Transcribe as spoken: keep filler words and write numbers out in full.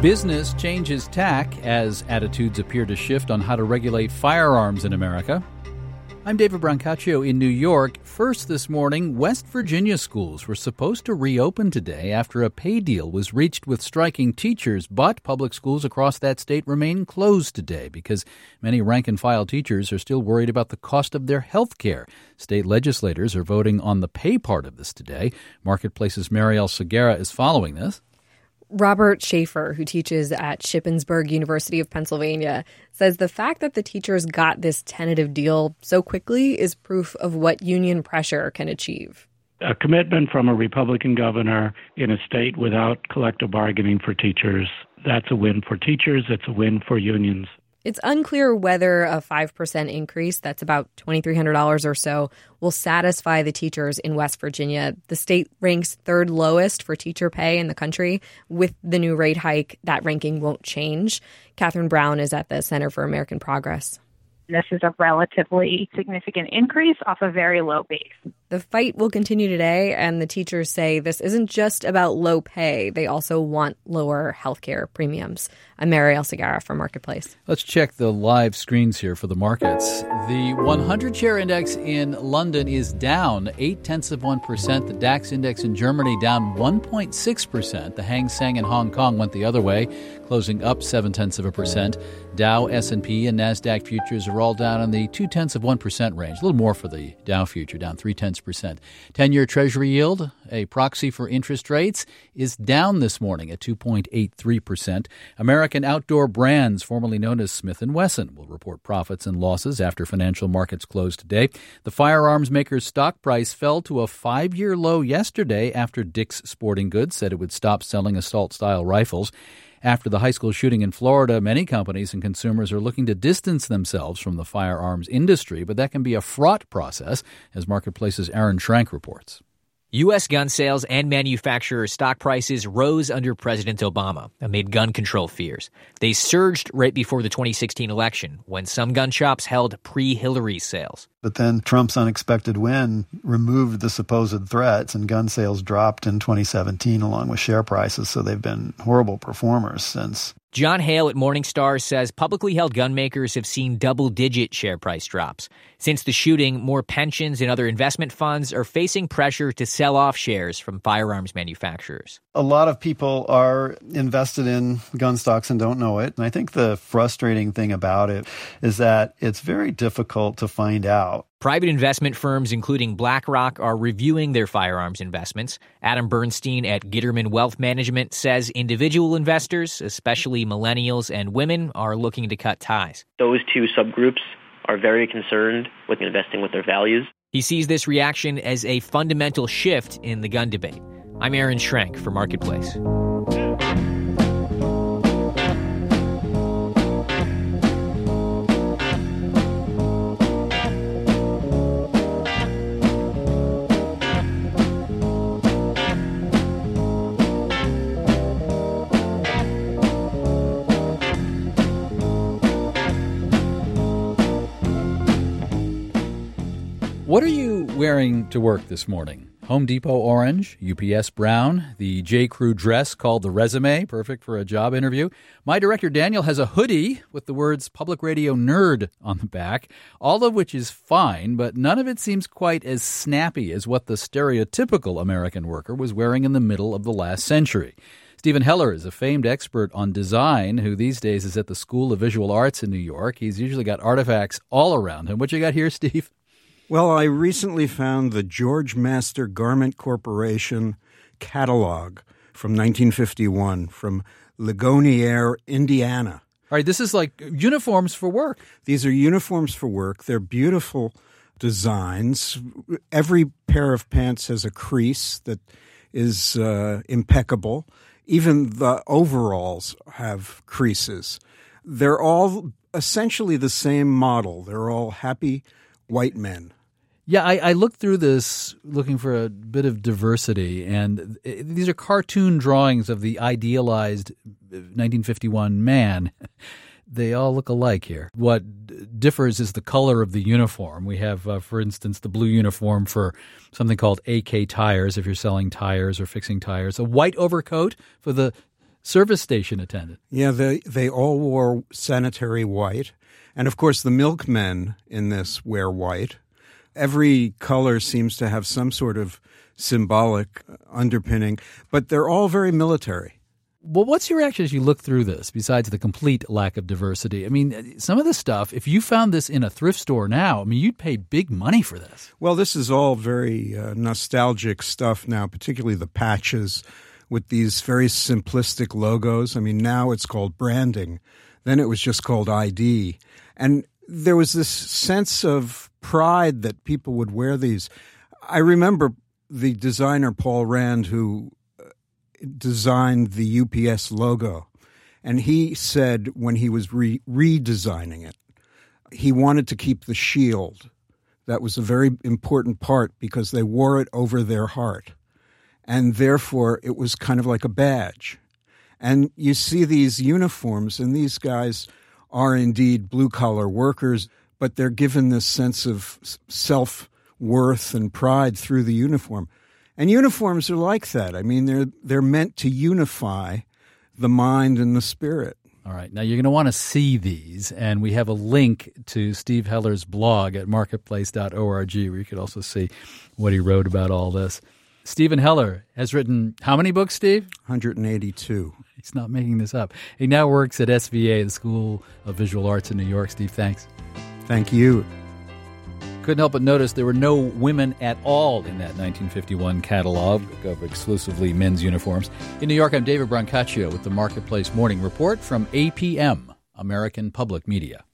Business changes tack as attitudes appear to shift on how to regulate firearms in America. I'm David Brancaccio in New York. First this morning, West Virginia schools were supposed to reopen today after a pay deal was reached with striking teachers, but public schools across that state remain closed today because many rank-and-file teachers are still worried about the cost of their health care. State legislators are voting on the pay part of this today. Marketplace's Marielle Segarra is following this. Robert Schaefer, who teaches at Shippensburg University of Pennsylvania, says the fact that the teachers got this tentative deal so quickly is proof of what union pressure can achieve. A commitment from a Republican governor in a state without collective bargaining for teachers, that's a win for teachers, it's a win for unions. It's unclear whether a five percent increase, that's about twenty-three hundred dollars or so, will satisfy the teachers in West Virginia. The state ranks third lowest for teacher pay in the country. With the new rate hike, that ranking won't change. Catherine Brown is at the Center for American Progress. This is a relatively significant increase off a very low base. The fight will continue today, and the teachers say this isn't just about low pay. They also want lower health care premiums. I'm Marielle Segarra for Marketplace. Let's check the live screens here for the markets. The one hundred share index in London is down eight tenths of one percent. The DAX index in Germany down one point six percent. The Hang Seng in Hong Kong went the other way, closing up seven tenths of a percent. Dow, S and P, and NASDAQ futures are all down in the two tenths of one percent range. A little more for the Dow future, down three tenths percent. ten-year Treasury yield, a proxy for interest rates, is down this morning at two point eight three percent. American Outdoor Brands, formerly known as Smith and Wesson, will report profits and losses after financial markets closed today. The firearms maker's stock price fell to a five-year low yesterday after Dick's Sporting Goods said it would stop selling assault-style rifles. After the high school shooting in Florida, many companies and consumers are looking to distance themselves from the firearms industry, but that can be a fraught process, as Marketplace's Aaron Schrank reports. U S gun sales and manufacturer stock prices rose under President Obama amid gun control fears. They surged right before the twenty sixteen election, when some gun shops held pre-Hillary sales. But then Trump's unexpected win removed the supposed threats, and gun sales dropped in twenty seventeen along with share prices, so they've been horrible performers since. John Hale at Morningstar says publicly held gun makers have seen double-digit share price drops. Since the shooting, more pensions and other investment funds are facing pressure to sell off shares from firearms manufacturers. A lot of people are invested in gun stocks and don't know it. And I think the frustrating thing about it is that it's very difficult to find out. Private investment firms, including BlackRock, are reviewing their firearms investments. Adam Bernstein at Gitterman Wealth Management says individual investors, especially millennials and women, are looking to cut ties. Those two subgroups are very concerned with investing with their values. He sees this reaction as a fundamental shift in the gun debate. I'm Aaron Schrank for Marketplace. What are you wearing to work this morning? Home Depot orange, U P S brown, the J. Crew dress called the resume, perfect for a job interview. My director Daniel has a hoodie with the words Public Radio Nerd on the back, all of which is fine, but none of it seems quite as snappy as what the stereotypical American worker was wearing in the middle of the last century. Stephen Heller is a famed expert on design who these days is at the School of Visual Arts in New York. He's usually got artifacts all around him. What you got here, Steve? Well, I recently found the George Master Garment Corporation catalog from nineteen fifty-one from Ligonier, Indiana. All right, this is like uniforms for work. These are uniforms for work. They're beautiful designs. Every pair of pants has a crease that is uh, impeccable. Even the overalls have creases. They're all essentially the same model. They're all happy white men. Yeah, I, I looked through this looking for a bit of diversity, and these are cartoon drawings of the idealized nineteen fifty-one man. They all look alike here. What differs is the color of the uniform. We have, uh, for instance, the blue uniform for something called A K Tires, if you're selling tires or fixing tires. A white overcoat for the service station attendant. Yeah, they, they all wore sanitary white. And, of course, the milkmen in this wear white. Every color seems to have some sort of symbolic underpinning, but they're all very military. Well, what's your reaction as you look through this, besides the complete lack of diversity? I mean, some of the stuff, if you found this in a thrift store now, I mean, you'd pay big money for this. Well, this is all very uh, nostalgic stuff now, particularly the patches with these very simplistic logos. I mean, now it's called branding. Then it was just called I D. And there was this sense of pride that people would wear these. I remember the designer Paul Rand, who designed the U P S logo, and he said when he was re- redesigning it, he wanted to keep the shield. That was a very important part because they wore it over their heart, and therefore it was kind of like a badge. And you see these uniforms, and these guys are indeed blue-collar workers, but they're given this sense of self-worth and pride through the uniform. And uniforms are like that. I mean, they're they're meant to unify the mind and the spirit. All right. Now, you're going to want to see these, and we have a link to Steve Heller's blog at marketplace dot org, where you could also see what he wrote about all this. Stephen Heller has written how many books, Steve? one hundred eighty-two. He's not making this up. He now works at S V A, the School of Visual Arts in New York. Steve, thanks. Thank you. Couldn't help but notice there were no women at all in that nineteen fifty-one catalog of exclusively men's uniforms. In New York, I'm David Brancaccio with the Marketplace Morning Report from A P M, American Public Media.